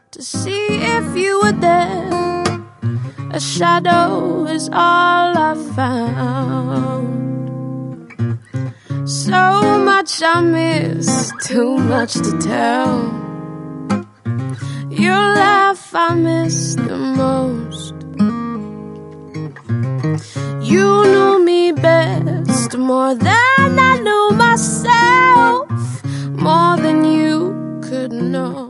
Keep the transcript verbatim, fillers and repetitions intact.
to see if you were there. A shadow is all I found. So much I miss, too much to tell. Your laugh I miss the most. You knew me best, more than I knew myself, more than you could know.